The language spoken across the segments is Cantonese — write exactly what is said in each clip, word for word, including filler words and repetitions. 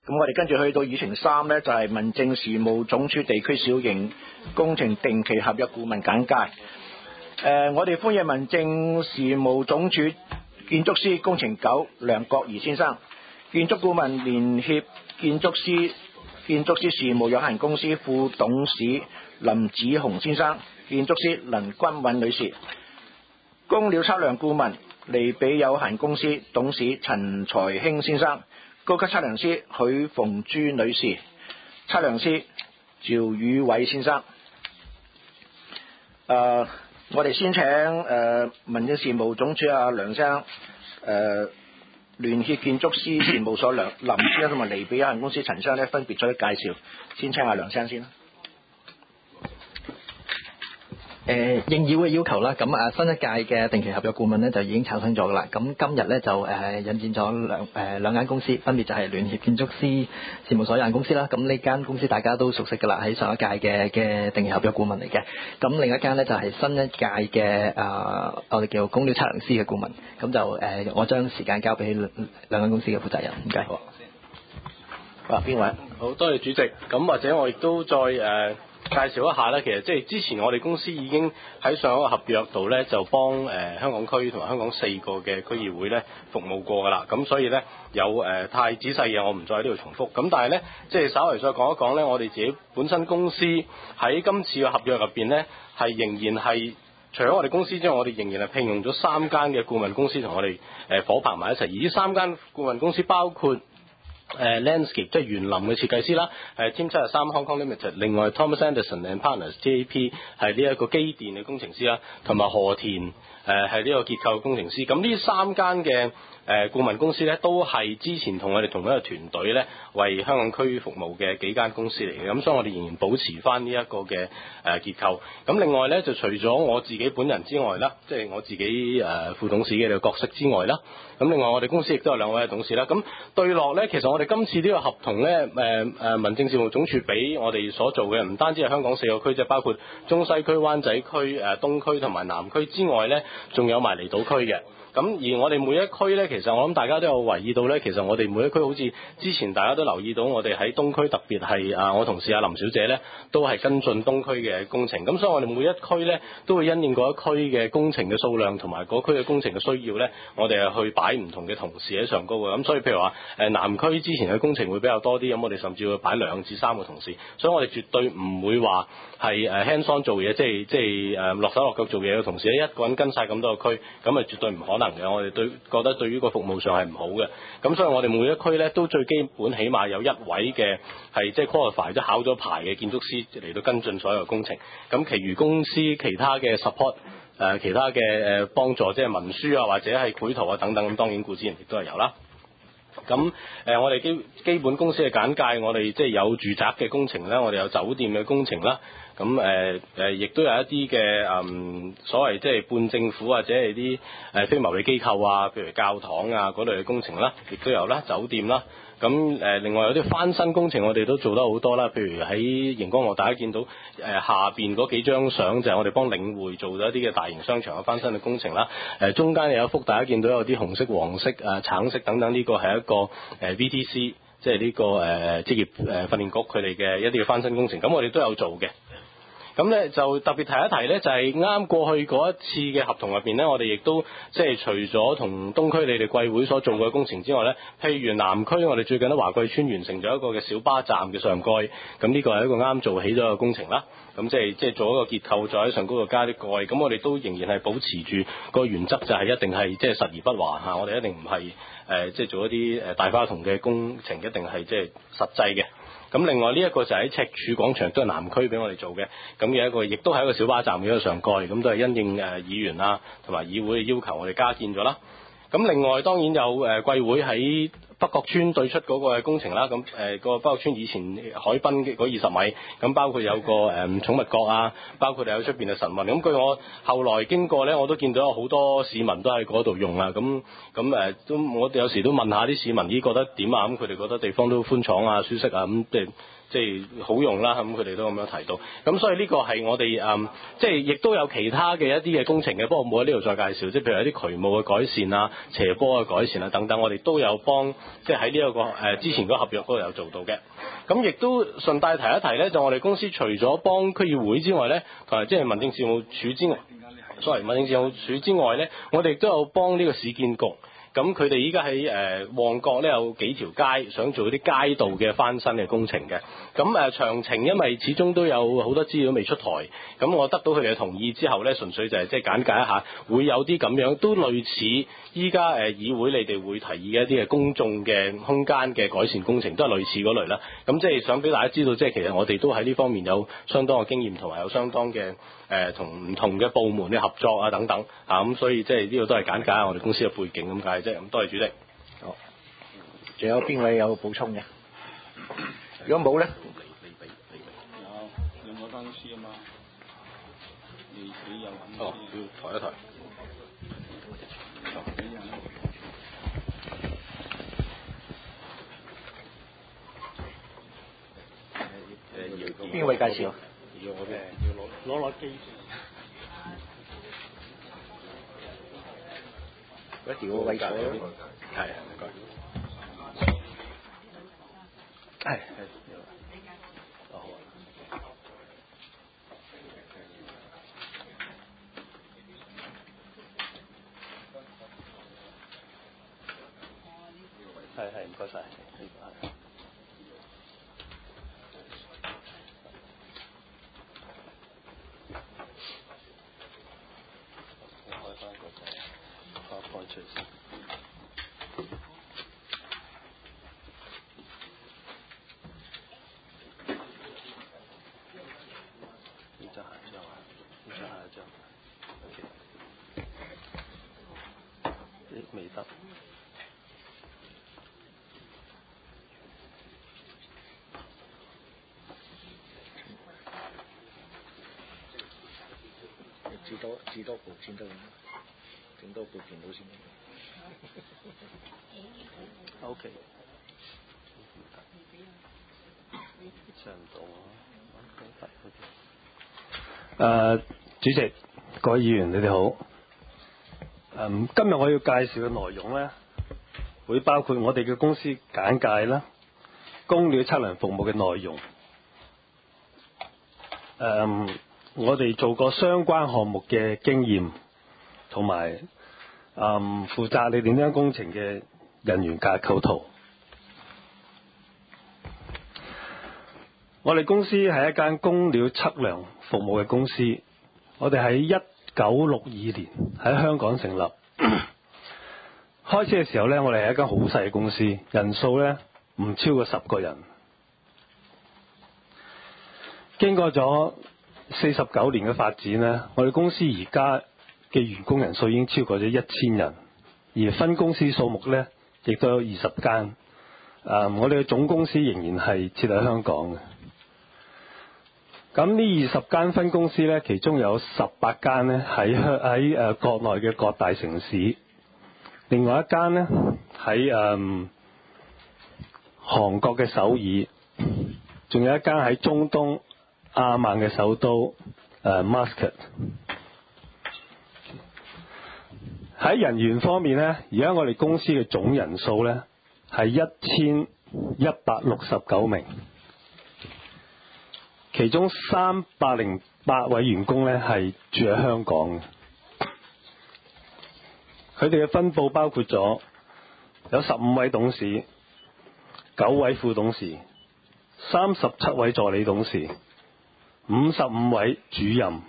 咁我哋跟住去到議程三呢，就係、是、民政事務總署地區小型工程定期合約顧問簡介。誒、呃，我哋歡迎民政事務總署建築師工程九梁國儀先生，建築顧問聯協建築師建築師事務有限公司副董事林子雄先生，建築師林君允女士，工料測量顧問利比有限公司董事陳財興先生，高級測量師許鳳珠女士，測量師趙宇偉先生。誒、呃，我哋先請誒、呃、民政事務總署阿梁生，誒、呃、聯協建築師事務所梁林先生同埋利比有限公司陳生咧，分別作出介紹。先請阿梁生先啦。 誒應議會要求啦，咁啊新一屆嘅定期合約顧問咧就已經產生咗噶啦。咁今日咧就誒引薦咗兩誒兩間公司，分別就係聯協建築師事務所有限公司啦。咁呢間公司大家都熟悉噶啦，喺上一屆嘅嘅定期合約顧問嚟嘅。咁另一間咧就係新一屆嘅啊我哋叫工料測量師嘅顧問。咁就誒我將時間交俾兩間公司嘅負責人。唔該。 好。啊，邊位？ 好多謝主席。咁或者我亦都再誒。呃介紹一下咧，其實即係之前我哋公司已經喺上一個合約度咧，就幫誒、呃、香港區同埋香港四個嘅區議會咧服務過噶啦。咁所以咧有誒、呃、太仔細嘅，我唔再喺呢度重複。咁但係咧，即係稍微再講一講咧，我哋自己本身公司喺今次嘅合約入邊咧，係仍然係除咗我哋公司之外，我哋仍然係聘用咗三間嘅顧問公司同我哋誒夥拍埋一齊。而呢三間顧問公司包括誒、uh, landscape 即係園林嘅設計師啦，誒 Team 七十三 Hong Kong Limited， 另外 Thomas Anderson and Partners T A P 係呢一個機電嘅工程師啦，同埋河田誒係呢個結構工程師。咁呢三間嘅誒顧問公司咧，都係之前同我哋同一個團隊咧，為香港區服務嘅幾間公司嚟嘅。咁所以我哋仍然保持翻呢一個嘅誒結構。咁另外咧，就除咗我自己本人之外啦，即係我自己誒副董事嘅角色之外啦。咁另外我哋公司亦都有兩位董事啦。咁對落咧，其實我哋今次呢個合同咧，誒誒民政事務總署俾我哋所做嘅，唔單止係香港四個區，即係包括中西區、灣仔區、誒東區同埋南區之外咧，仲有埋離島區嘅。咁而我哋每一區咧，其實我諗大家都有留意到咧，其實我哋每一區好似之前大家都留意到，我哋喺東區特別係啊，我同事阿林小姐咧，都係跟進東區嘅工程。咁所以我哋每一區咧，都會因應嗰一區嘅工程嘅數量同埋嗰區嘅工程嘅需要咧，我哋係去擺唔同嘅同事喺上高嘅。咁所以譬如話誒南區之前嘅工程會比較多啲，咁我哋甚至會擺兩至三個同事。所以我哋絕對唔會話係誒 hands on 做嘢，即係即係誒落手落腳做嘢嘅同事咧，一個人跟晒咁多個區，咁啊絕對唔可能嘅。我哋對覺得對於個服務上係唔好嘅。咁所以我哋每一區咧都最基本起碼有一位嘅係即係 qualify 即係考咗牌嘅建築師嚟到跟進所有工程。咁其餘公司其他嘅 support 誒、呃、其他嘅誒幫助，即係文書啊或者係繪圖啊等等，咁當然顧之然亦都係有啦。咁誒、呃，我哋基基本公司嘅簡介，我哋即係有住宅嘅工程啦，我哋有酒店嘅工程啦。咁誒誒，亦、呃、都有一啲嘅誒所謂即係半政府或者係啲誒非牟利機構啊，譬如教堂啊嗰類嘅工程啦，亦都有啦，酒店啦。咁誒、呃，另外有啲翻新工程，我哋都做得好多啦。譬如喺熒光幕，大家見到誒、呃、下邊嗰幾張相，就係我哋幫領匯做咗一啲嘅大型商場嘅翻新嘅工程啦。誒、呃、中間有一幅，大家見到有啲紅色、黃色、誒、呃、橙色等等，呢、這個係一個誒、呃、V T C，即係呢個誒、呃、職業誒訓練局佢哋嘅一啲嘅翻新工程。咁我哋都有做嘅。咁咧就特別提一提咧，就係、是、啱過去嗰一次嘅合同入邊咧，我哋亦都即係除咗同東區你哋貴會所做嘅工程之外咧，譬如南區我哋最近喺華貴村完成咗一個嘅小巴站嘅上蓋，咁呢個係一個啱做起咗嘅工程啦。咁即係即係做一個結構，再喺上高度加啲蓋，咁我哋都仍然係保持住個原則，就係一定係即係實而不華嚇，我哋一定唔係誒即係做一啲誒大花筒嘅工程，一定係即係實際嘅。咁另外呢一個就喺赤柱廣場，都係南區俾我哋做嘅，咁有一個亦都係一個小巴站嘅一個上蓋，咁都係因應誒議員啊同埋議會嘅要求，我哋加建咗啦。咁另外當然有誒貴會喺北角村對出嗰個工程啦，咁誒個北角村以前海濱嘅嗰二十米，咁包括有個誒寵物角啊，包括有出邊嘅晨運。咁據我後來經過咧，我都見到有好多市民都喺嗰度用啊，咁咁誒都我哋有時都問下啲市民咦覺得點啊？咁佢哋覺得地方都寬敞啊、舒適啊，咁即係即係好用啦，咁佢哋都咁樣提到。咁所以呢個係我哋誒即係亦都有其他嘅一啲嘅工程嘅，不過冇喺呢度再介紹。即係譬如一啲渠務嘅改善啊、斜坡嘅改善啊等等，我哋都有幫即係喺呢一個誒、呃、之前嗰個合約嗰度有做到嘅。咁亦都順帶提一提咧，就我哋公司除咗幫區議會之外咧，同埋即係民政事務處之外，sorry 民政事務處之外咧，我哋亦都有幫呢個市建局。咁佢哋依家喺誒旺角咧有幾條街想做啲街道嘅翻新嘅工程嘅，咁誒詳情因為始終都有好多資料未出台，咁我得到佢哋嘅同意之後咧，純粹就係即係簡介一下，會有啲咁樣都類似依家誒議會你哋會提議嘅一啲嘅公眾嘅空間嘅改善工程，都係類似嗰類啦。咁即係想俾大家知道，即係其實我哋都喺呢方面有相當嘅經驗，同埋有相當嘅誒同唔同嘅部門嘅合作啊等等啊，咁所以即係呢個都係簡介下我哋公司嘅背景咁解啫。咁多謝主席。 好，仲有邊位有補充嘅？如果冇咧， 有兩個間公司啊嘛，你你有揾哦，要抬一抬。 邊位介紹？ 要我哋要攞攞攞機先。 一條個位㗎， 係唔該。 係係。 哦好啊。係係唔該晒。未得。 至多至多部先得，整多部電腦先。 O K。上唔到啊。 誒，主席、各位議員，你哋好。嗯，今日我要介紹嘅內容呢，會包括我哋嘅公司簡介啦，工料測量服務嘅內容。嗯，我哋做過相關項目嘅經驗，同埋嗯負責你哋呢間工程嘅人員架構圖。我哋公司係一間工料測量服務嘅公司，我哋喺一九六二年喺香港成立。開始嘅時候呢，我哋係一間好細嘅公司，人數呢唔超過十個人。經過咗四十九年嘅發展呢，我哋公司而家嘅員工人數已經超過咗一千人，而分公司數目呢亦都有二十間。誒，我哋嘅總公司仍然係設喺香港嘅。咁呢二十間分公司呢，其中有十八間呢喺喺誒國內嘅各大城市，另外一間呢喺誒韓國嘅首爾，仲有一間喺中東阿曼嘅首都誒 Muscat。喺人員方面呢，而家我哋公司嘅總人數呢係一千一百六十九名。其中三百零八位員工呢係住喺香港嘅，佢哋嘅分佈包括咗有十五位董事、九位副董事、三十七位助理董事、五十五位主任、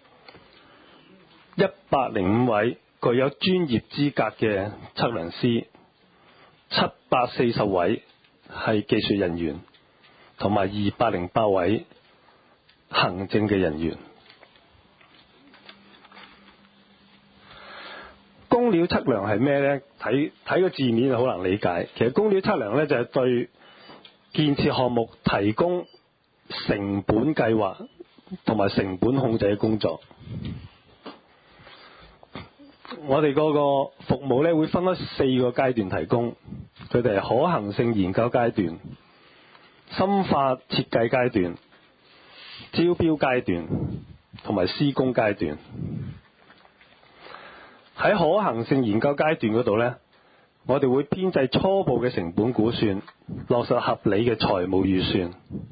一百零五位具有專業資格嘅測量師、七百四十位係技術人員，同埋二百零八位行政嘅人員。工料測量係咩呢？睇睇個字面就好難理解。其實工料測量呢，就係對建設項目提供成本計劃同埋成本控制嘅工作。我哋嗰個服務呢，會分咗四個階段提供，佢哋係可行性研究階段、深化設計階段、招標階段同埋施工階段。喺可行性研究階段嗰度呢， 我哋會編製初步嘅成本估算，落實合理嘅財務預算。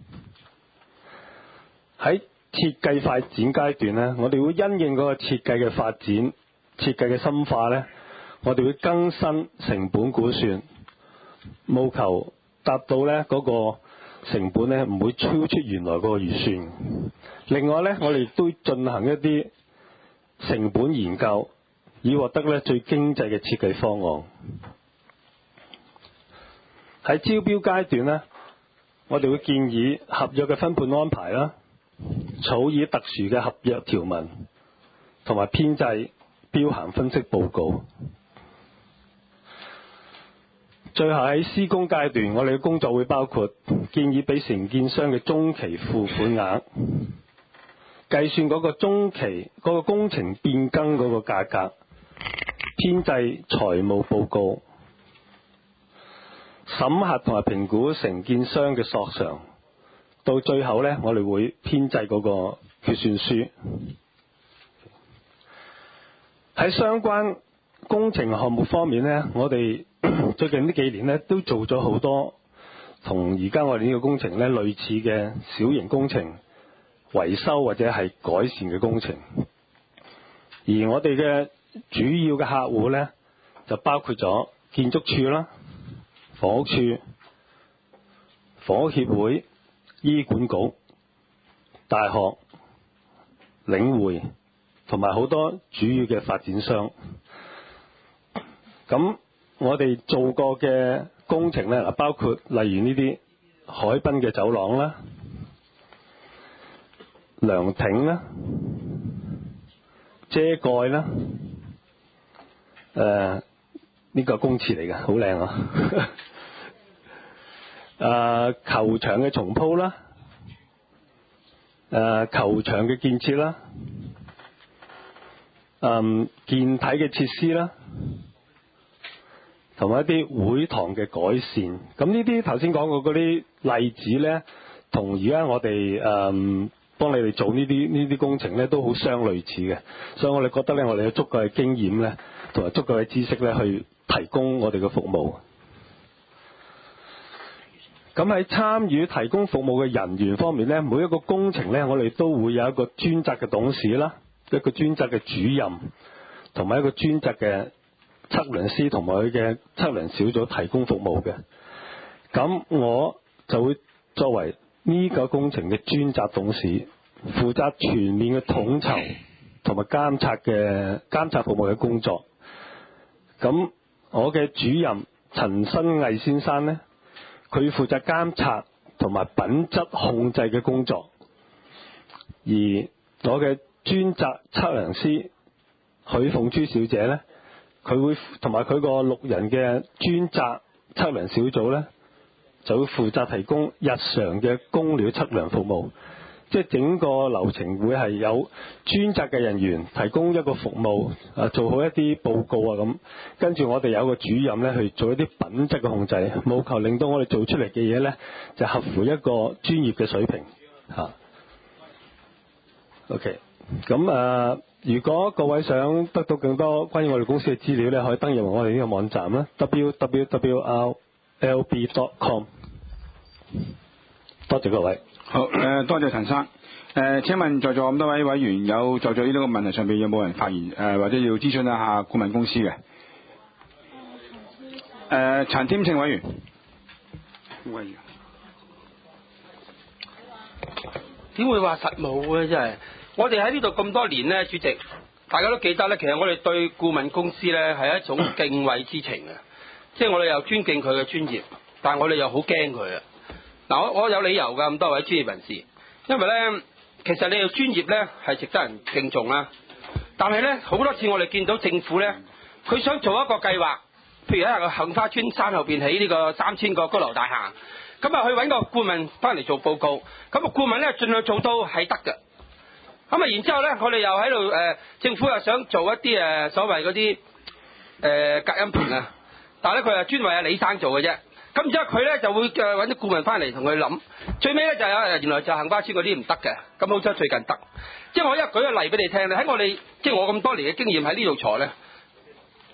喺設計發展階段呢，我哋會因應嗰個設計嘅發展、設計嘅深化呢，我哋會更新成本估算，務求達到呢嗰個成本呢唔會超出原來嗰個預算。另外呢，我哋亦都進行一啲成本研究，以獲得呢最經濟嘅設計方案。喺招標階段呢，我哋會建議合約嘅分配安排啦，草擬特殊嘅合約條文，同埋編製標函分析報告。最後喺施工階段，我哋嘅工作會包括建議俾承建商嘅中期付款額，計算嗰個中期嗰個工程變更嗰個價格，編製財務報告，審核同埋評估承建商嘅索償，到最後呢，我哋會編製嗰個決算書。喺相關工程項目方面呢，我哋最近呢幾年呢都做咗好多同而家我哋呢個工程呢類似嘅小型工程維修或者係改善嘅工程。而我哋嘅主要嘅客戶呢，就包括咗建築署啦、房屋署、房屋協會、醫管局、大學、領匯同埋好多主要嘅發展商。咁我哋做過嘅工程呢，包括例如呢啲海濱嘅走廊啦、涼亭啦、遮蓋啦，誒、呃、呢個公廁嚟嘅，好靚啊！誒、呃、球場嘅重鋪啦，誒、呃、球場嘅建設啦，嗯健體嘅設施啦，同埋一啲會堂嘅改善。咁呢啲頭先講過嗰啲例子呢，同而家我哋誒幫你哋做呢啲呢啲工程呢，都好相類似嘅。所以我哋覺得呢，我哋有足夠嘅經驗呢，同埋足夠嘅知識呢，去提供我哋嘅服務。咁喺參與提供服務嘅人員方面呢，每一個工程呢，我哋都會有一個專責嘅董事啦，一個專責嘅主任，同埋一個專責嘅測量師同埋佢嘅測量小組提供服務嘅。咁我就會作為呢個工程嘅專責董事，負責全面嘅統籌同埋監察嘅監察服務嘅工作。咁我嘅主任陳新毅先生呢，佢負責監察同埋品質控制嘅工作，而我嘅專責測量師許鳳珠小姐呢，佢會同埋佢個六人嘅專責測量小組呢，就會負責提供日常嘅工料測量服務。即係整個流程會係有專責嘅人員提供一個服務，啊做好一啲報告啊咁，跟住我哋有個主任咧去做一啲品質嘅控制，務求令到我哋做出嚟嘅嘢咧就合乎一個專業嘅水平嚇。啊、OK，咁啊，如果各位想得到更多關於我哋公司嘅資料咧，可以登入我哋呢個網站啦 ，w w w dot l b dot com。多謝各位。 好，誒、呃、多謝陳生。誒、呃、請問在座咁多位委員有在座呢個問題上邊有冇人發言？誒、呃、或者要諮詢一下顧問公司嘅？誒、呃、陳添慶委員。委員。 點會話實冇嘅真係？我哋喺呢度咁多年呢，主席，大家都記得呢，其實我哋對顧問公司呢係一種敬畏之情嘅，即係我哋又尊敬佢嘅專業，但係我哋又好驚佢啊！嗱，我我有理由㗎，咁多位專業人士，因為咧，其實你嘅專業咧係值得人敬重啦。但係咧，好多次我哋見到政府咧，佢想做一個計劃，譬如喺個杏花村山後邊起呢個三千個高樓大廈，咁啊去揾個顧問翻嚟做報告，咁個顧問咧盡量做到係得嘅。咁啊，然之後咧，我哋又喺度誒，政府又想做一啲誒、呃、所謂嗰啲誒隔音屏啊，但係咧佢係專為阿李生做嘅啫。咁之後佢咧就會誒揾啲顧問翻嚟同佢諗，最尾咧就有原來就杏花村嗰啲唔得嘅，咁好彩最近得。即係我一舉個例俾你聽咧，喺我哋即係我咁多年嘅經驗喺呢度坐咧，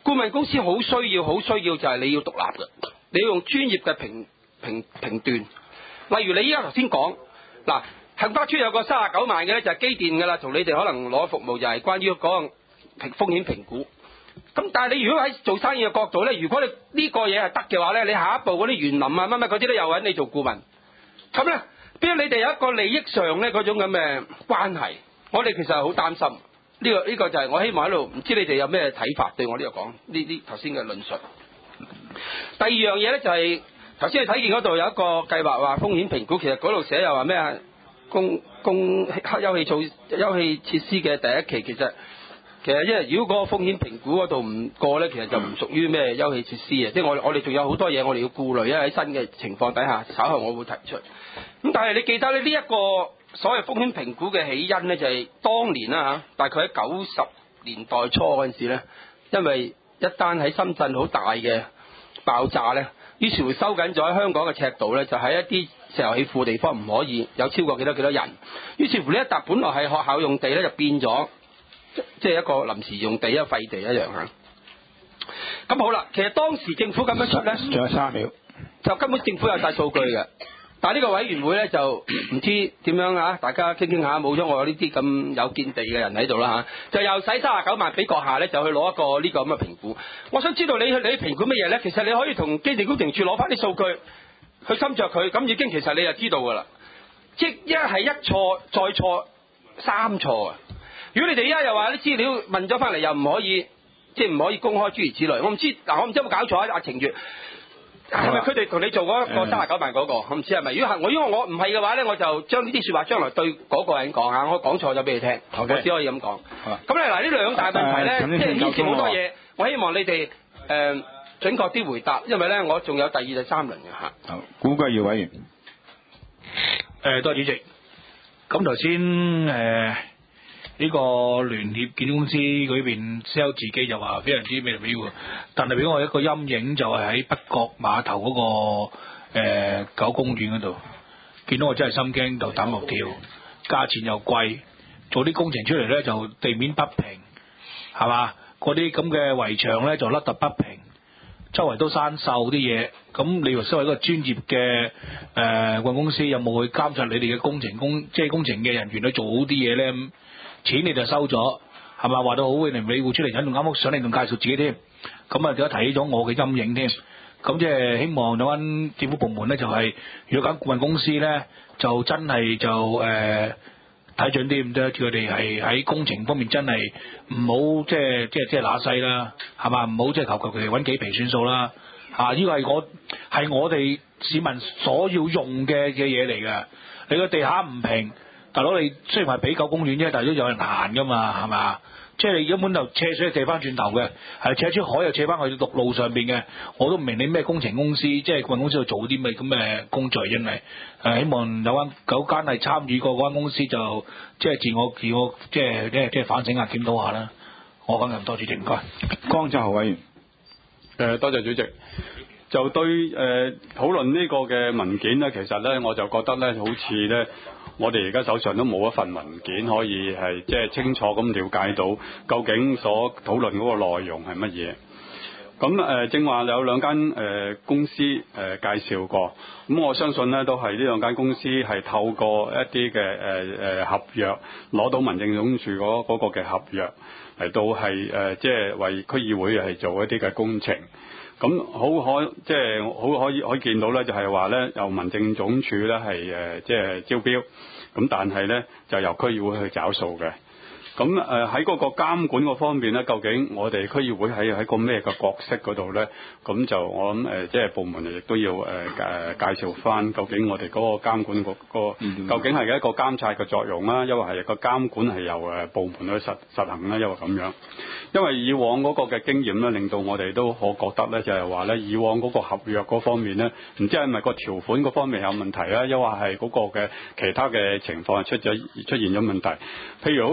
顧問公司好需要好需要就係你要獨立嘅，你要用專業嘅評評評斷。例如你依家頭先講嗱，杏花邨有個三十九萬嘅咧就係機電㗎啦，同你哋可能攞服務就係關於嗰個風險評估。咁但係你如果喺做生意嘅角度咧，如果你呢個嘢係得嘅話咧，你下一步嗰啲園林啊乜乜嗰啲都又揾你做顧問。咁咧，變咗你哋有一個利益上咧嗰種咁嘅關係，我哋其實係好擔心。呢、這個呢、這個就係我希望喺度，唔知你哋有咩睇法對我呢個講呢啲頭先嘅論述。第二樣嘢咧就係頭先你睇見嗰度有一個計劃話風險評估，其實嗰度寫又話咩啊？公公休憩措休憩設施嘅第一期，其實其實因為如果嗰個風險評估嗰度唔過咧，其實就唔屬於咩休憩設施嘅，即係我我哋仲有好多嘢我哋要顧慮，因為喺新嘅情況底下，稍後我會提出。咁但係你記得咧呢一個所謂風險評估嘅起因咧，就係當年啦嚇，大概喺九十年代初嗰陣時咧，因為一單喺深圳好大嘅爆炸咧，於是乎收緊咗喺香港嘅尺度咧，就喺一啲石油氣庫地方唔可以有超過幾多幾多人，於是乎呢一笪本來係學校用地咧，就變咗即係一個臨時用地，一個廢地一樣嚇。咁好啦，其實當時政府咁樣出咧， 仲有三秒， 就根本政府有晒數據嘅。但係呢個委員會咧就唔知點樣啊，大家傾傾下，冇咗我呢啲咁有見地嘅人喺度啦嚇，就又使三十九萬俾閣下咧，就去攞一個呢個咁嘅評估。我想知道你你評估乜嘢咧？其實你可以同機電工程署攞翻啲數據去斟酌佢，咁已經其實你就知道㗎啦。即係一係一錯再錯三錯啊！如果你哋依家又話啲資料問咗翻嚟又唔可以，即係唔可以公開諸如此類，我唔知嗱，我唔知有冇搞錯啊？阿程月。係咪佢哋同你做嗰個三十九萬嗰個？我唔知係咪。如果係我，因為我唔係嘅話咧，我就將呢啲説話將來對嗰個人講下，我講錯咗俾你聽。Okay. 我只可以咁講。咁咧嗱，呢兩大問題咧，呃、即係牽涉好多嘢。我希望你哋誒、呃、準確啲回答，因為咧我仲有第二、第三輪嘅嚇。 好，古貴耀委員。誒、 呃，多謝主席。咁頭先誒呢個聯協建築公司嗰邊 sell 自己就話非常之美輪美奐，但係俾我一個陰影就係喺北角碼頭嗰、那個誒九、呃、公園嗰度，見到我真係心驚就膽落跳，價錢又貴，做啲工程出嚟咧就地面不平，係嘛？嗰啲咁嘅圍牆咧就凹凸不平，周圍都生鏽啲嘢，咁你話身為一個專業嘅誒顧問公司，有冇去監察你哋嘅工程工即係工程嘅人員去做好啲嘢咧？錢你就收咗，係咪話到好嘅？你你會出嚟，仲啱啱上嚟仲介紹自己添，咁啊，而家睇起咗我嘅陰影添。咁即係希望有間政府部門咧，就係、是、如果間顧問公司咧，就真係就誒睇準啲咁多，佢哋係喺工程方面真係唔好即係即係即係揦西啦，係嘛？唔好即係求求其揾幾皮算數啦。啊，呢個係我係我哋市民所要用嘅嘅嘢嚟㗎。你個地下唔平。大佬，你雖然係比較公園啫，但係都有人行噶嘛，係嘛？即係你根本就斜水借翻轉頭嘅，係斜出海又斜翻去陸路上邊嘅。我都唔明你咩工程公司，即係顧問公司去做啲咩咁嘅工序，因為誒希望有間九間係參與過嗰間公司就即係自我自我即係即係即係反省下檢討下啦。我講咁多，主席唔該。 江澤豪委員。 誒，多謝主席。就對誒、呃、討論呢個嘅文件咧，其實咧我就覺得咧，好似咧我哋而家手上都冇一份文件可以係即係清楚咁了解到究竟所討論嗰個內容係乜嘢。咁誒、呃、正話有兩間誒、呃、公司誒、呃、介紹過，咁我相信咧都係呢兩間公司係透過一啲嘅誒誒合約攞到民政總署嗰嗰個嘅合約嚟到係誒即係為區議會係做一啲嘅工程。咁好可即係好可以可以見到咧，就係話咧由民政總署咧係誒即係招標，咁但係咧就由區議會去找數嘅。咁誒喺嗰個監管嗰方面咧，究竟我哋區議會喺喺個咩嘅角色嗰度咧？咁就我諗誒，即係部門亦都要誒誒、呃、介紹翻，究竟我哋嗰個監管嗰、嗰個、嗯、究竟係一個監察嘅作用啦，因為係個監管係由誒部門去實實行啦，因為咁樣。因為以往嗰個嘅經驗咧，令到我哋都可覺得咧，就係話咧，以往嗰個合約嗰方面咧，唔知係咪個條款嗰方面有問題啦，又或係嗰個嘅其他嘅情況係出咗出現咗問題。譬如好似一個城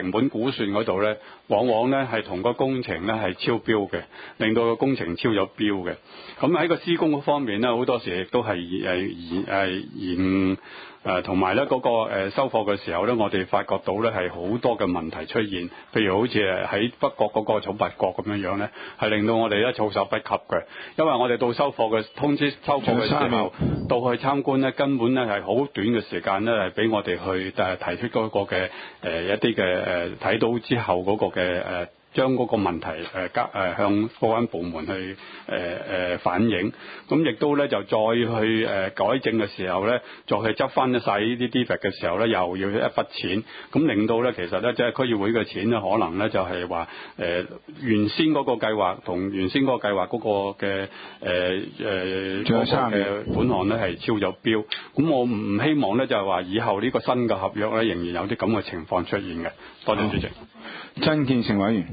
成本估算嗰度咧，往往咧係同個工程咧係超標嘅，令到個工程超咗標嘅。咁喺個施工嗰方面咧，好多時亦都係誒延誒延誒同埋咧嗰個誒收貨嘅時候咧，我哋發覺到咧係好多嘅問題出現，譬如好似誒喺北角嗰個草拔角咁樣樣咧，係令到我哋咧措手不及嘅。因為我哋到收貨嘅通知收貨嘅時候，到去參觀咧，根本咧係好短嘅時間咧，係俾我哋去誒提出嗰個嘅誒一啲嘅誒睇到之後嗰個嘅誒。將嗰個問題誒交誒向有關部門去誒誒、呃、反映，咁亦都咧就再去誒、呃、改正嘅時候咧，再去執翻晒呢啲 defect 嘅時候咧，又要一筆錢，咁令到咧其實咧即係區議會嘅錢咧，可能咧就係話誒原先嗰個計劃同原先嗰個計劃嗰個嘅誒誒嗰個嘅款項咧係超咗標，咁我唔希望咧就係話以後呢個新嘅合約咧仍然有啲咁嘅情況出現嘅。多謝主席。 曾建成委員。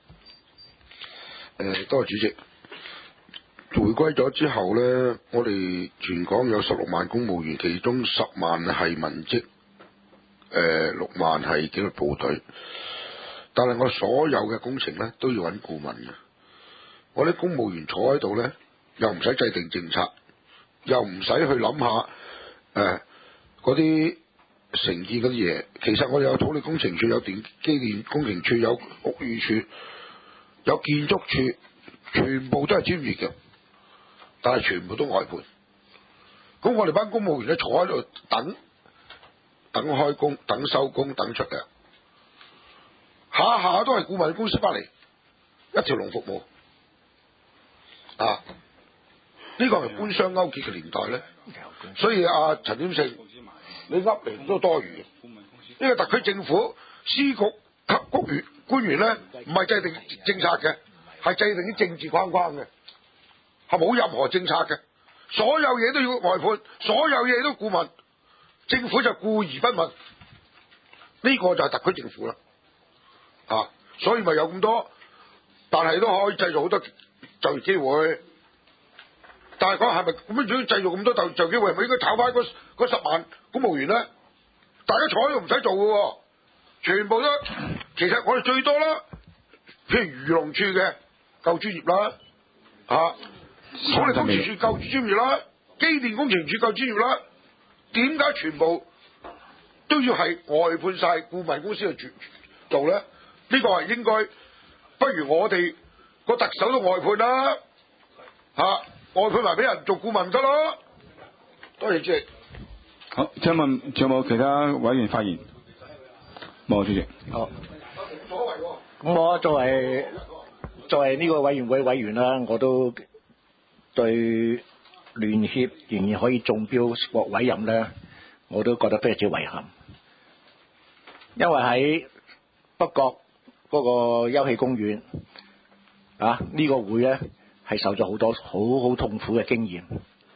誒，多謝主席。回歸咗之後咧，我哋全港有十六萬公務員，其中十萬係文職，誒六萬係紀律部隊。但係我所有嘅工程咧都要揾顧問嘅。我啲公務員坐喺度咧，又唔使制定政策，又唔使去諗下誒嗰啲承建嗰啲嘢。其實我哋有土力工程處，有電機電工程處，有屋宇處，有建築處，全部都係專業嘅，但係全部都外判。咁我哋班公務員咧坐喺度等，等開工，等收工，等出糧，下下都係顧問公司翻嚟，一條龍服務。啊，呢個係官商勾結嘅年代咧，所以阿陳添勝，你噏嚟都多餘。呢個特區政府司局級局員官員咧，唔係制定政策嘅，係制定啲政治框框嘅，係冇任何政策嘅，所有嘢都要外判，所有嘢都顧問，政府就顧而不問，呢個就係特區政府啦。啊，所以咪有咁多，但係都可以製造好多就業機會。但係講係咪咁樣樣製造咁多就就業機會，係咪應該炒翻嗰嗰十萬公務員咧？大家坐喺度唔使做嘅，全部都其實我哋最多啦，譬如漁農處嘅夠專業啦，啊，土力工程處夠專業啦，機電工程處夠專業啦，點解全部都要係外判晒顧問公司去做咧？呢個係應該，不如我哋個特首都外判啦，嚇、啊、外判埋俾人做顧問得咯。多謝主席。 好，請問仲有冇其他委員發言？冇，主席。 好。咁我作為作為呢個委員會委員啦，我都對聯協仍然可以中標獲委任咧，我都覺得非常之遺憾，因為喺北角嗰個休憩公園啊，呢、這個會咧係受咗好多好好痛苦嘅經驗。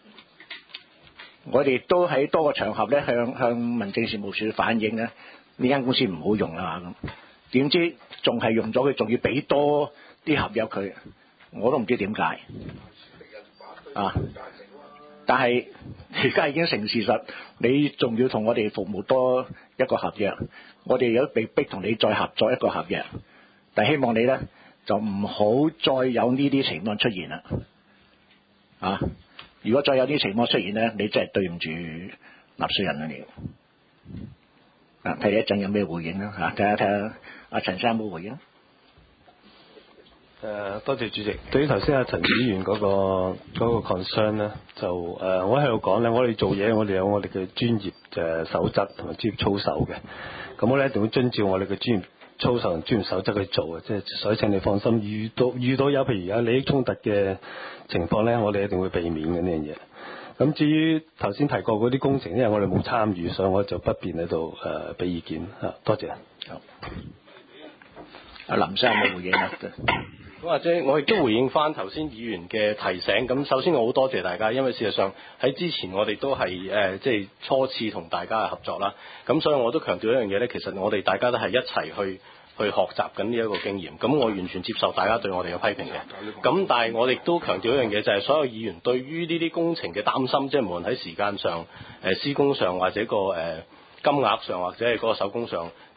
我哋都喺多個場合咧向向民政事務處反映咧，呢間公司唔好用啦咁。點知仲係用咗佢，仲要俾多啲合約佢，我都唔知點解啊！但係而家已經成事實，你仲要同我哋服務多一個合約，我哋有被逼同你再合作一個合約，但係希望你咧就唔好再有呢啲情況出現啦啊！如果再有啲情況出現咧，你真係對唔住納稅人啊你。啊，睇你一陣有咩回應啦嚇，睇下睇下阿陳生有冇回應。 誒、呃，多謝主席。對於頭先阿陳議員嗰、那個嗰、那個 concern 咧，就誒、呃，我喺度講咧，我哋做嘢，我哋有我哋嘅專業嘅守則同埋專業操守嘅。咁我哋一定會遵照我哋嘅專業操守同專業守則去做嘅，即係所以請你放心。遇到遇到有譬如有利益衝突嘅情況咧，我哋一定會避免嘅呢樣嘢。咁至於頭先提過嗰啲工程，因為我哋冇參與，所以我就不便喺度誒俾意見嚇。多謝。 好，阿林生有冇回應啊？ 或者我亦都回應翻頭先議員嘅提醒。咁首先我好多謝大家，因為事實上喺之前我哋都係誒即係初次同大家嘅合作啦。咁所以我都強調一樣嘢咧，其實我哋大家都係一齊去去學習緊呢一個經驗。咁我完全接受大家對我哋嘅批評嘅。咁但係我哋都強調一樣嘢，就係所有議員對於呢啲工程嘅擔心，即係無論喺時間上、誒施工上或者個誒金額上或者係嗰個手工上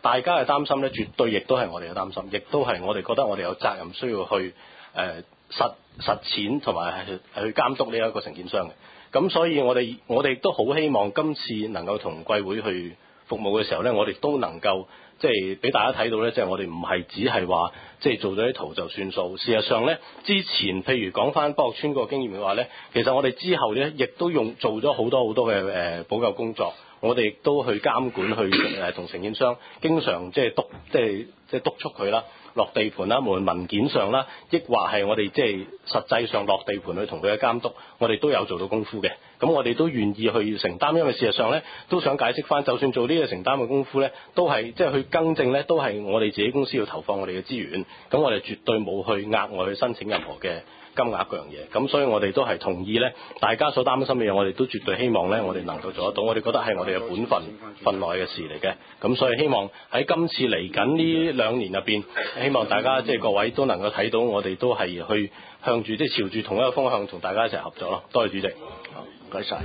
大家嘅擔心咧，絕對亦都係我哋嘅擔心，亦都係我哋覺得我哋有責任需要去誒、呃、實實踐同埋去去監督呢一個承建商嘅。咁所以我哋我哋亦都好希望今次能夠同貴會去服務嘅時候咧，我哋都能夠即係俾大家睇到咧，即係我哋唔係只係話即係做咗啲圖就算數。事實上咧，之前譬如講翻北角村個經驗嘅話咧，其實我哋之後咧亦都用做咗好多好多嘅誒補救工作。我哋亦都去監管，去誒同承建商經常即係督，即係即係督促佢啦，落地盤啦，無論文件上啦，抑或係我哋即係實際上落地盤去同佢嘅監督，我哋都有做到功夫嘅。咁我哋都願意去承擔，因為事實上咧都想解釋翻，就算做呢個承擔嘅功夫咧，都係即係去更正咧，都係我哋自己公司要投放我哋嘅資源。咁我哋絕對冇去額外去申請任何嘅金額嗰樣嘢，咁所以我哋都係同意咧，大家所擔心嘅嘢，我哋都絕對希望咧，我哋能夠做得到。我哋覺得係我哋嘅本分份內嘅事嚟嘅，咁所以希望喺今次嚟緊呢兩年入邊，希望大家即係各位都能夠睇到，我哋都係去向住即係朝住同一個方向，同大家一齊合作咯。多謝主席，唔該晒。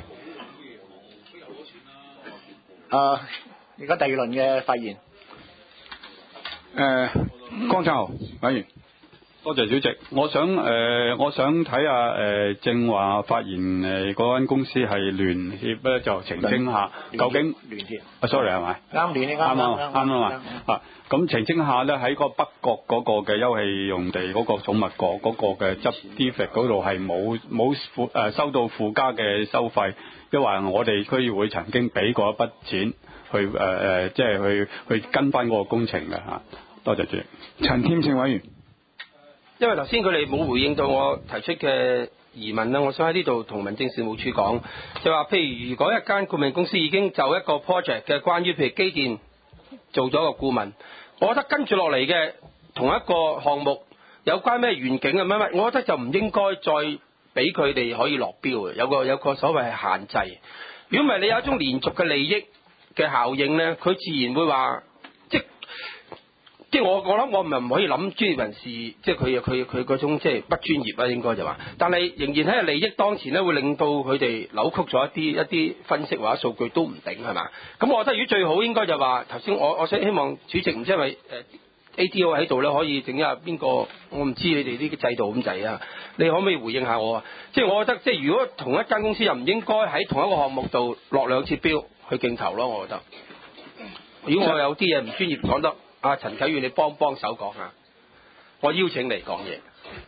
啊，而家第二輪嘅發言， 誒、呃，江燦豪委員。 多謝主席，我想誒、呃，我想睇下誒，正話發言誒嗰間公司係聯協咧，就澄清下究竟聯協啊 ，sorry 係咪？ 啱聯協啱啱啊啱啊嘛啊！咁澄清下咧，喺個北角嗰個嘅休憩用地嗰個寵物閣嗰個嘅執 defect 嗰度係冇冇附誒收到附加嘅收費，因為我哋區議會曾經俾過一筆錢去誒誒、呃，即係去去跟翻嗰個工程嘅嚇。多謝主席。 陳添勝委員。 因為頭先佢哋冇回應到我提出嘅疑問啦，我想喺呢度同民政事務處講，就話譬如如果一間顧問公司已經就一個 project 嘅關於譬如機電做咗個顧問，我覺得跟住落嚟嘅同一個項目有關咩願景啊乜乜，我覺得就唔應該再俾佢哋可以落標嘅，有個有個所謂係限制。如果唔係你有一種連續嘅利益嘅效應咧，佢自然會話即即係我我諗我唔係唔可以諗專業人士，即係佢佢佢嗰種即係不專業啦，應該就話，但係仍然喺利益當前咧，會令到佢哋扭曲咗一啲一啲分析或者數據都唔定係嘛？咁我覺得如果最好應該就話頭先我我想希望主席唔知係咪誒 A D O 喺度咧，可以整一下邊個，我唔知你哋呢個制度咁滯啊，你可唔可以回應下我啊？即係我覺得即係如果同一間公司又唔應該喺同一個項目度落兩次標去競投咯，我覺得。如果我有啲嘢唔專業講得。阿陳啟宇，你幫幫手講下，我邀請你講嘢。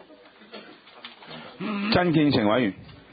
曾建成委員，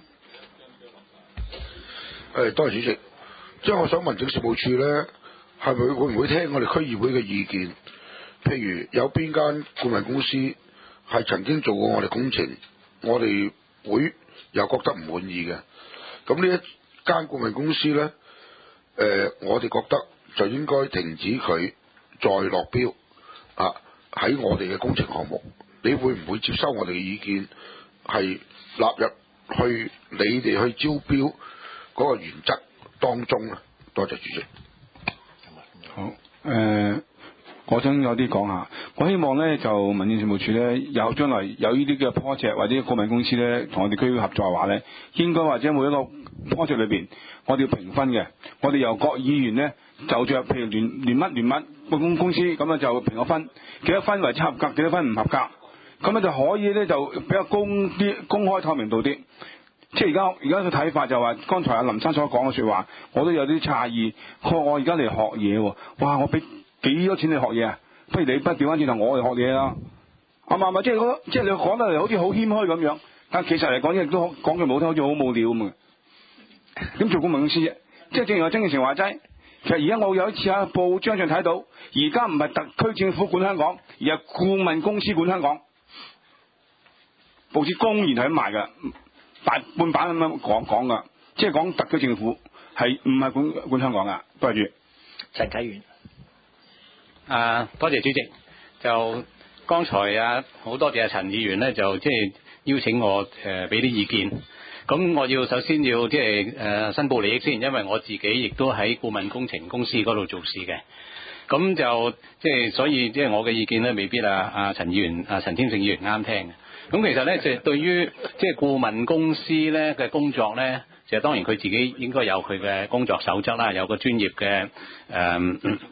誒，多謝主席。即係我想民政事務處咧，係咪會唔會聽我哋區議會嘅意見？譬如有邊間顧問公司係曾經做過我哋工程，我哋會又覺得唔滿意嘅，咁呢一間顧問公司咧，誒、呃，我哋覺得就應該停止佢再落標啊！喺我哋嘅工程項目，你會唔會接收我哋嘅意見，係納入去你哋去招標嗰個原則當中啊？多謝主席。 好，誒、呃，我想有啲講下，我希望咧就民政事務處咧有將來有呢啲嘅 project 或者顧問公司咧同我哋區合作嘅話咧，應該或者每一個 project 裏邊，我哋要評分嘅，我哋由各議員咧就着譬如聯聯乜聯乜個公公司咁啊就評個分，幾多分為之合格，幾多分唔合格，咁咧就可以咧就比較公啲、公開透明度啲。即係而家而家嘅睇法就話，剛才阿林生所講嘅説話，我都有啲詫異。佢話我而家嚟學嘢喎，哇！我俾幾多錢你學嘢啊？不如你不調翻轉頭，我嚟學嘢啦。啱唔啱啊？即係嗰即係你講得嚟好似好謙虛咁樣，但其實嚟講亦都講句冇聽，好似好冇料咁嘅。點做顧問公司啫？即係正如我曾建成話齋，其實而家我有一次喺報章上睇到，而家唔係特區政府管香港，而係顧問公司管香港。報紙公然係咁賣㗎。大半版咁樣講講噶，即係講特區政府係唔係管管香港噶？多謝。 陳啟源， 啊，多謝主席。就剛才啊，好多謝阿陳議員咧，就即係邀請我誒俾啲意見。咁我要首先要即係誒申報利益先，因為我自己亦都喺顧問工程公司嗰度做事嘅。咁就即係所以即係我嘅意見咧，未必啊阿陳議員啊陳添勝議員啱聽嘅。咁其實咧，就係對於即係顧問公司咧嘅工作咧，就當然佢自己應該有佢嘅工作守則啦，有個專業嘅誒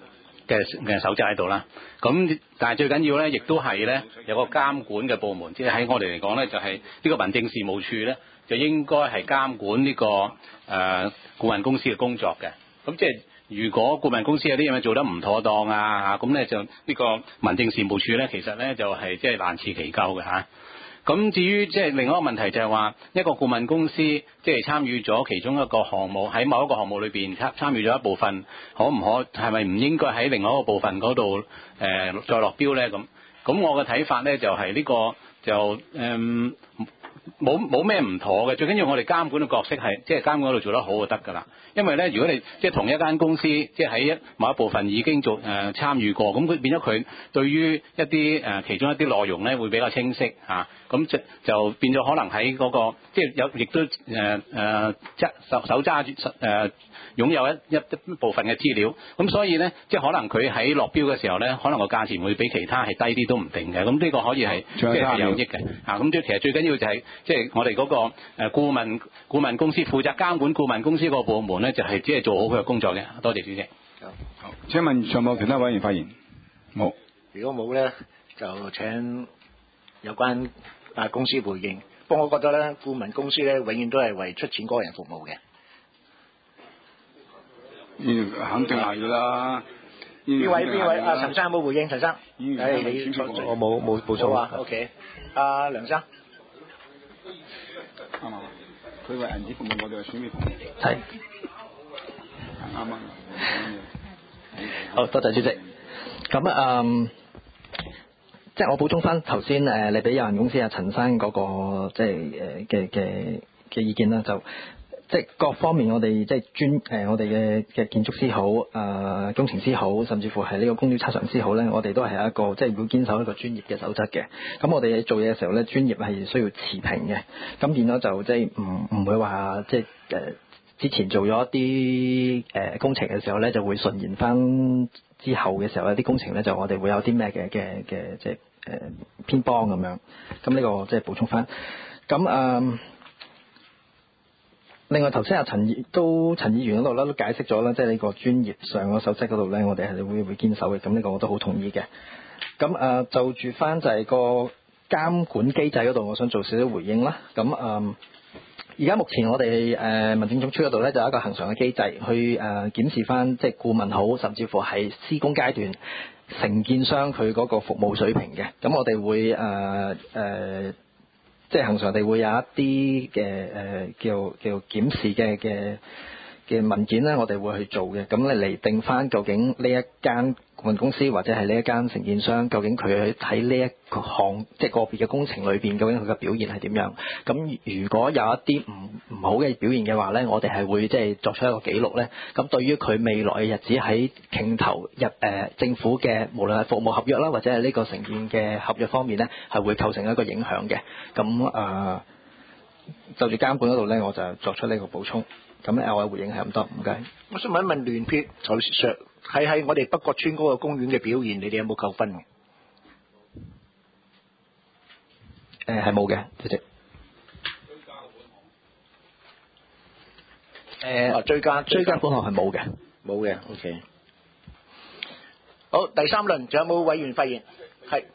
嘅嘅守則喺度啦。咁但係最緊要咧，亦都係咧有個監管嘅部門，即係喺我哋嚟講咧，就係、是、呢個民政事務處咧，就應該係監管呢、這個誒、呃、顧問公司嘅工作嘅。咁即係如果顧問公司有啲嘢做得唔妥當啊，咁咧就呢個民政事務處咧，其實咧就係即係難辭其咎嘅嚇。咁至於即係另外一個問題就係話，一個顧問公司即係參與咗其中一個項目，喺某一個項目裏邊參參與咗一部分，可唔可係咪唔應該喺另外一個部分嗰度誒再落標咧？咁咁我嘅睇法咧就係、是、呢、這個就誒冇冇咩唔妥嘅，最緊要我哋監管嘅角色係即係監管嗰度做得好就得㗎啦。因為咧，如果你即係同一間公司，即係喺某一部分已經做誒、呃、參與過，咁佢變咗佢對於一啲誒、呃、其中一啲內容咧會比較清晰嚇，咁、啊、就就變咗可能喺嗰、那個即係有亦都誒誒揸手手揸住誒擁有一一一部分嘅資料，咁所以咧即係可能佢喺落標嘅時候咧，可能個價錢會比其他係低啲都唔定嘅，咁呢個可以係即係有益嘅嚇。咁即係其實最緊要就係即係我哋嗰個誒顧問顧問公司負責監管顧問公司個部門咧，就係只係做好佢嘅工作嘅。多謝主席。 好，請問上冇其他委員發言？冇。 如果冇咧，就請有關啊公司回應。不過我覺得咧，顧問公司咧永遠都係為出錢嗰個人服務嘅。 嗯，肯定係㗎啦。 邊位邊位？阿陳生有冇回應？陳生，誒你我冇冇補充啊。OK，阿梁生。 啱嘛？佢為銀紙服務，我哋係選票服務。 係。 啱啱。 好多謝主席。咁啊，嗯，即係我補充翻頭先誒，你俾有限公司阿陳生嗰、那個即係誒嘅嘅嘅意見啦，就即係各方面我哋即係專誒、呃、我哋嘅嘅建築師好，誒、呃、工程師好，甚至乎係呢個工料測量師好咧，我哋都係一個即係會堅守一個專業嘅守則嘅。咁我哋做嘢嘅時候咧，專業係需要持平嘅。咁變咗就即係唔唔會話即係誒。呃之前做咗一啲誒、呃、工程嘅時候咧，就會順延翻之後嘅時候，有啲工程咧就我哋會有啲咩嘅嘅嘅即係誒偏幫咁樣。咁呢個即係補充翻。咁誒、呃，另外頭先阿陳議都陳議員嗰度咧都解釋咗啦，即係呢個專業上個守則嗰度咧，我哋係會會堅守嘅。咁呢個我都好同意嘅。咁誒、呃、就住翻就係個監管機制嗰度，我想做少少回應啦。咁誒。呃而家目前我哋誒、呃、民政總署嗰度咧就有一個恆常嘅機制去誒、呃、檢視翻即係顧問好，甚至乎係施工階段承建商佢嗰個服務水平嘅。咁我哋會誒誒、呃呃、即係恆常地會有一啲嘅誒叫叫檢視嘅嘅嘅文件咧，我哋會去做嘅。咁嚟釐定翻究竟呢一間顧問公司或者係呢一間承建商，究竟佢去睇呢一個項即係個別嘅工程裏邊，究竟佢嘅表現係點樣？咁如果有一啲唔唔好嘅表現嘅話咧，我哋係會即係作出一個記錄咧。咁對於佢未來嘅日子喺競投入誒、呃、政府嘅無論係服務合約啦，或者係呢個承建嘅合約方面咧，係會構成一個影響嘅。咁誒、呃、就住監管嗰度咧，我就作出呢個補充。咁咧，我嘅回應係咁多，唔該。 我想問一問聯撇頭上係喺我哋北角村嗰個公園嘅表現，你哋有冇扣分嘅？ 誒係冇嘅，主席。誒追加追加款項係冇嘅， 冇嘅。OK。好，第三輪仲有冇委員發言？係。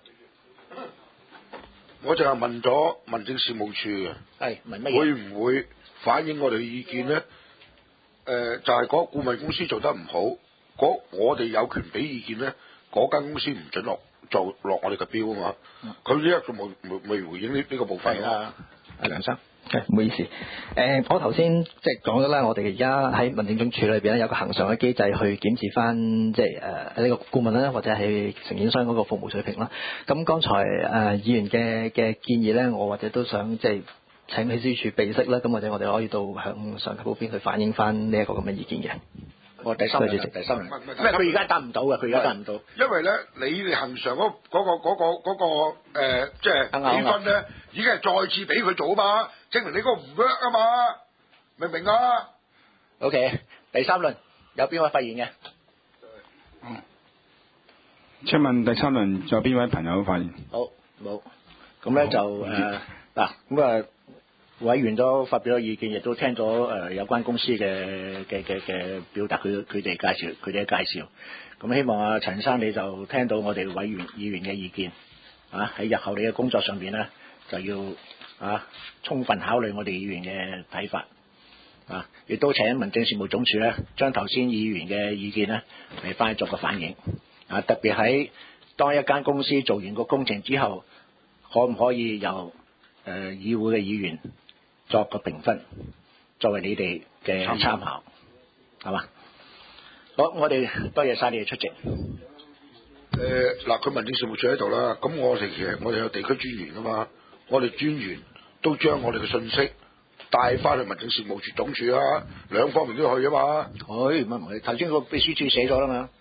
我就係問咗民政事務處嘅， 係問乜嘢？ 會唔會反映我哋嘅意見咧？誒、呃、就係、是、嗰個顧問公司做得唔好，嗰我哋有權俾意見咧，嗰間公司唔準落做落我哋嘅標啊嘛。佢呢一個冇未回應呢呢個部分啊。阿梁生， 係唔好意思。誒、呃，我頭先即係講咗啦，我哋而家喺民政總署裏邊咧有個恆常嘅機制去檢視翻，即係誒呢個顧問啦，或者係承建商嗰個服務水平啦。咁剛才誒、呃、議員嘅嘅建議咧，我或者都想即係。請秘書處備悉啦，咁或者我哋可以到向上級嗰邊去反映翻呢一個咁嘅意見嘅。 我、哦、第三輪，第三輪，咩？佢而家答唔到嘅，佢而家答唔到。 因為咧，你哋恆常嗰、嗰、嗰個嗰、嗰個嗰、嗰個誒，即係比分咧，已經係再次俾佢做啊嘛，證明你嗰個唔 work 啊嘛，明唔明啊 ？OK，第三輪有邊位發言嘅？ 嗯。請問第三輪仲有邊位朋友發言？ 好，冇。咁咧就誒嗱，咁啊。 委員都發表咗意見，亦都聽咗誒、呃、有關公司嘅嘅嘅嘅表達佢佢哋介紹佢哋嘅介紹。咁希望阿陳生你就聽到我哋委員議員嘅意見，啊喺日後你嘅工作上邊咧就要啊充分考慮我哋議員嘅睇法，啊亦都請民政事務總署咧將頭先議員嘅意見咧嚟翻去作個反映，啊特別喺當一間公司做完個工程之後，可唔可以由誒、呃、議會嘅議員作個評分，作為你哋嘅參考，係嘛？好，我哋多謝晒你哋出席。 誒嗱，佢民政事務處喺度啦，咁我哋其實我哋有地區專員噶嘛，我哋專員都將我哋嘅信息帶翻去民政事務處總署啊，兩方面都要去啊嘛。 去乜唔去？頭先個秘書處寫咗啦嘛。